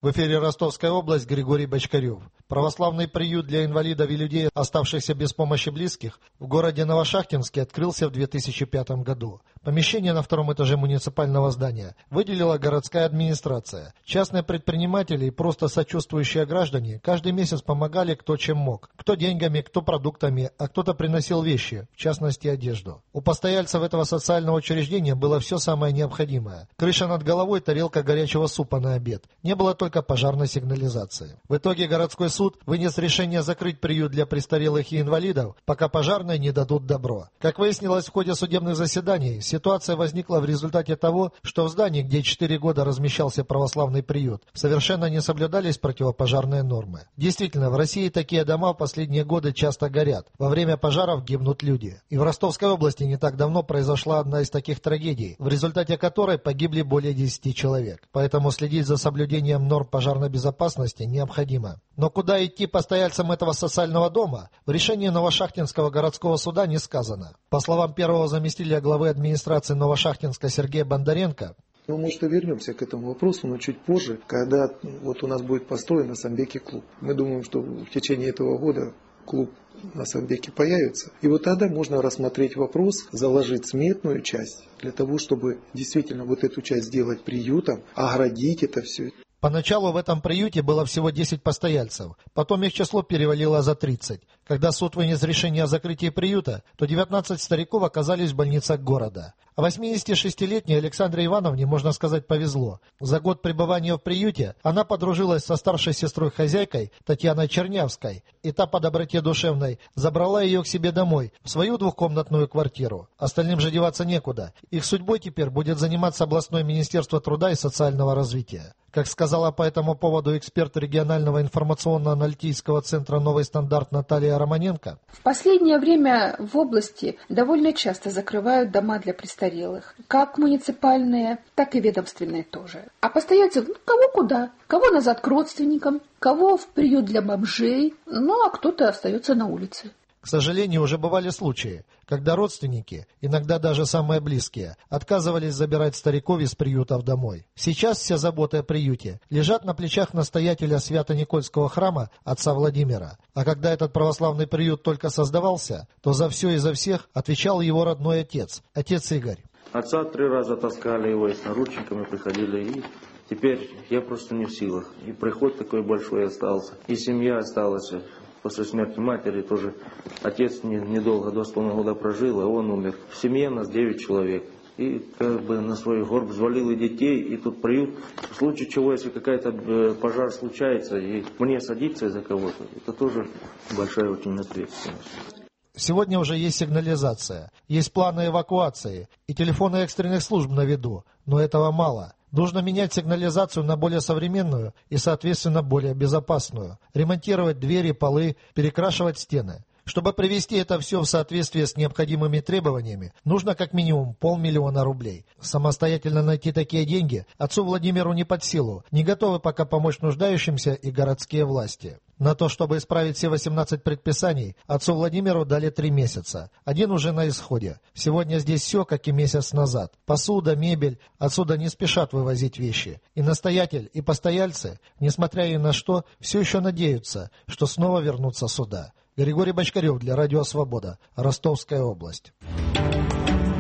В эфире Ростовская область, Григорий Бочкарев. Православный приют для инвалидов и людей, оставшихся без помощи близких, в городе Новошахтинске открылся в 2005 году. Помещение на втором этаже муниципального здания выделила городская администрация. Частные предприниматели и просто сочувствующие граждане каждый месяц помогали кто чем мог. Кто деньгами, кто продуктами, а кто-то приносил вещи, в частности одежду. У постояльцев этого социального учреждения было все самое необходимое. Крыша над головой, тарелка горячего супа на обед. Не было только пожарной сигнализации. В итоге городской суд вынес решение закрыть приют для престарелых и инвалидов, пока пожарные не дадут добро. Как выяснилось в ходе судебных заседаний, ситуация возникла в результате того, что в здании, где 4 года размещался православный приют, совершенно не соблюдались противопожарные нормы. Действительно, в России такие дома в последние годы часто горят. Во время пожаров гибнут люди. И в Ростовской области не так давно произошла одна из таких трагедий, в результате которой погибли более 10 человек. Поэтому следить за соблюдением норм пожарной безопасности необходимо. Но куда идти постояльцам этого социального дома, в решении Новошахтинского городского суда не сказано. По словам первого заместителя главы администрации Новошахтинска Сергея Бондаренко, мы, может, и вернемся к этому вопросу, но чуть позже, когда вот у нас будет построен на Самбеке клуб. Мы думаем, что в течение этого года клуб на Самбеке появится. И вот тогда можно рассмотреть вопрос, заложить сметную часть, для того, чтобы действительно вот эту часть сделать приютом, оградить это все. Поначалу в этом приюте было всего 10 постояльцев, потом их число перевалило за 30. Когда суд вынес решение о закрытии приюта, то 19 стариков оказались в больницах города. А 86-летней Александре Ивановне, можно сказать, повезло. За год пребывания в приюте она подружилась со старшей сестрой-хозяйкой Татьяной Чернявской, и та по доброте душевной забрала ее к себе домой, в свою двухкомнатную квартиру. Остальным же деваться некуда. Их судьбой теперь будет заниматься областное министерство труда и социального развития. Как сказала по этому поводу эксперт регионального информационно-аналитического центра «Новый стандарт» Наталья Романенко. В последнее время в области довольно часто закрывают дома для престарелых. Как муниципальные, так и ведомственные тоже. А постояльцев кого куда? Кого назад к родственникам, кого в приют для бомжей, ну а кто-то остается на улице. К сожалению, уже бывали случаи, когда родственники, иногда даже самые близкие, отказывались забирать стариков из приютов домой. Сейчас вся забота о приюте лежат на плечах настоятеля Свято-Никольского храма отца Владимира. А когда этот православный приют только создавался, то за все и за всех отвечал его родной отец, отец Игорь. Отца 3 раза таскали его, и с наручниками приходили, и теперь я просто не в силах. И приход такой большой остался, и семья осталась. После смерти матери тоже отец недолго, 2,5 года прожил, а он умер. В семье нас 9 человек. И как бы на свой горб взвалил и детей, и тут приют. В случае чего, если какой-то пожар случается, и мне садиться из-за кого-то, это тоже большая очень ответственность. Сегодня уже есть сигнализация, есть планы эвакуации и телефоны экстренных служб на виду, но этого мало. Нужно менять сигнализацию на более современную и, соответственно, более безопасную. Ремонтировать двери, полы, перекрашивать стены. Чтобы привести это все в соответствие с необходимыми требованиями, нужно как минимум 500 000 рублей. Самостоятельно найти такие деньги отцу Владимиру не под силу, не готовы пока помочь нуждающимся и городские власти. На то, чтобы исправить все 18 предписаний, отцу Владимиру дали 3 месяца. Один уже на исходе. Сегодня здесь все, как и месяц назад. Посуда, мебель, отсюда не спешат вывозить вещи. И настоятель, и постояльцы, несмотря ни на что, все еще надеются, что снова вернутся сюда. Григорий Бочкарев для Радио Свобода, Ростовская область.